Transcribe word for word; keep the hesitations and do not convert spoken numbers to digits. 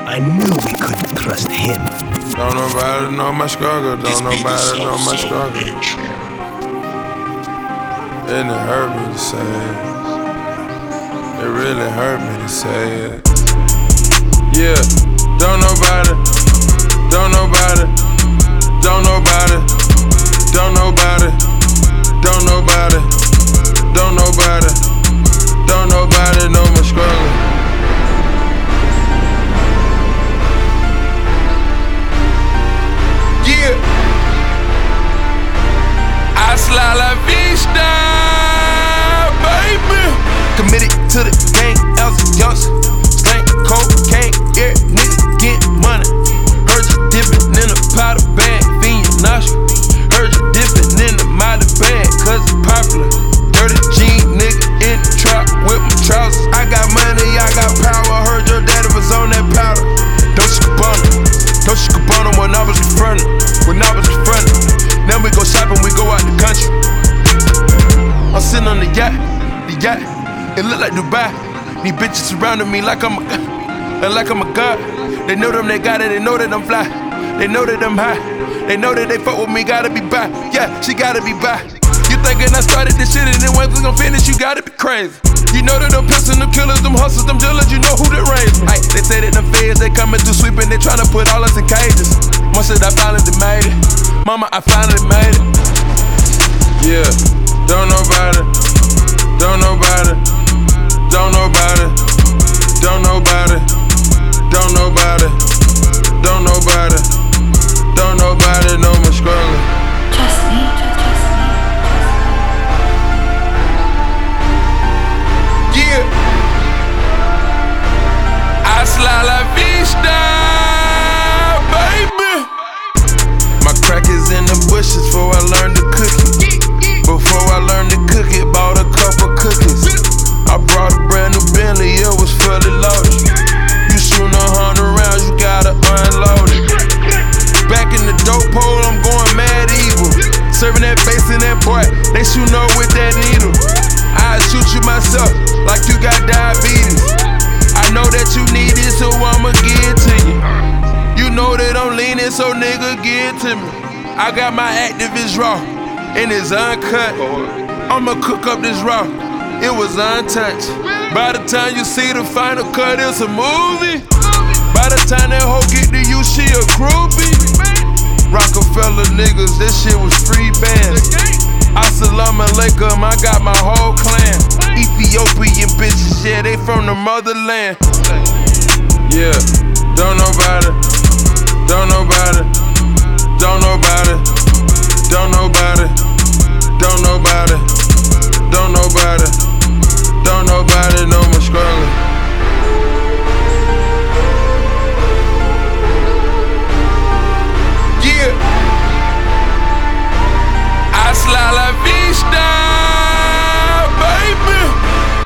I knew we couldn't trust him. Don't nobody know my struggle, don't nobody know my struggle. And it hurt me to say it. It really hurt me to say it. Yeah, don't nobody, don't nobody, don't nobody, don't nobody, don't nobody, don't nobody, don't nobody know my struggle. Yeah, hasta la vista, baby. Committed to the gang, as a youngster. Stank cocaine, yeah, nigga get money. Heard you dipping in a powder bag, fiend nausea. Heard you dipping in the mighty bag, cause it's popular. Dirty jean nigga in the trap with my trousers. I got money, I got power. Heard your daddy was on that powder. Don't you on him, don't you on him when I was confronted. When I was confronted, then we go shopping, we go out the country. I'm sitting on the yacht, the yacht. It look like Dubai. These bitches surrounding me like I'm a, like I'm a god. They know them, they got it. They know that I'm fly. They know that I'm high. They know that they fuck with me. Gotta be by. Yeah, she gotta be by. You thinking I started this shit and then when we gon' finish, you gotta be crazy. You know that them pissing, them killers, them hustlers, them dealers. You know who they raised me. Ay, they say that them feds, they coming through sweeping. They tryna put all us in cages. Once that I finally made it, mama, I finally made it. Yeah, don't nobody, don't nobody. Don't nobody, don't nobody, don't nobody, don't nobody, don't nobody know my struggle. Trust me, trust me. Yeah, hasta la vista, baby. My crack is in the bushes before I learned to cook it. Before I learned to cook it, bought a couple cookies. I brought a brand new Bentley, it was fully loaded. You shootin' a hundred rounds, you gotta unload it. Back in the dope hole, I'm going mad evil. Serving that bass in that boy, they shootin' up with that needle. I shoot you myself, like you got diabetes. I know that you need it, so I'ma give it to you. You know that I'm leaning, so nigga, give it to me. I got my activist raw, and it's uncut. I'ma cook up this raw. It was untouched. By the time you see the final cut, it's a movie. By the time that hoe get to you, she a groupie. Rockefeller niggas, this shit was free bands. Assalamu alaikum, I got my whole clan. Ethiopian bitches, yeah, they from the motherland. Yeah, don't nobody, don't nobody, don't nobody, don't nobody.